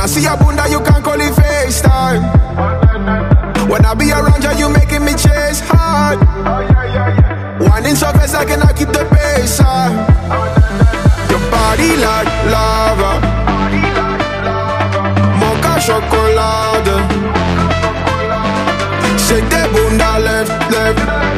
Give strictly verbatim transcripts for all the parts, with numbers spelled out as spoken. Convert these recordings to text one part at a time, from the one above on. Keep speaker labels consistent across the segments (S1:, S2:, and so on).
S1: I see your bunda, you can't call it FaceTime. When I be around you, you making me chase hard. Winding so fast, I cannot keep the pace up. Your body like lava, mocha chocolate. Shake that bunda left, left.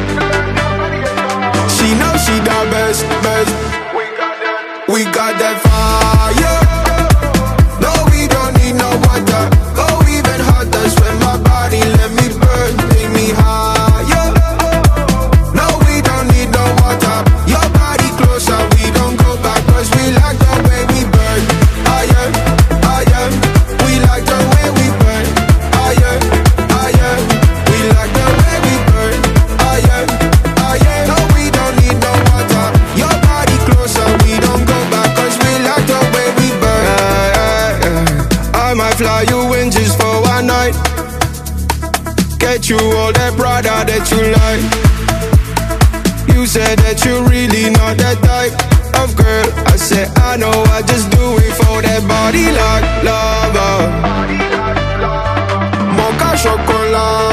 S1: She knows she the best, best. We got that fire. No, we don't need no water. Go even hotter, sweat my body, let me burn, take me higher. No, we don't need no water. Your body closer, we don't go back, cause we like the way we burn. Higher, higher. We like the way we burn. Higher, higher. We like the way we burn. Higher, higher. No, we don't need no water. Your body closer, we don't go back, cause we like the way we burn. Yeah, yeah, yeah. I might fly you in just for one night. Get you all that Prada that you like. You said that you really not that type of girl. I said I know, I just do it for that body like lava, mocha chocolate.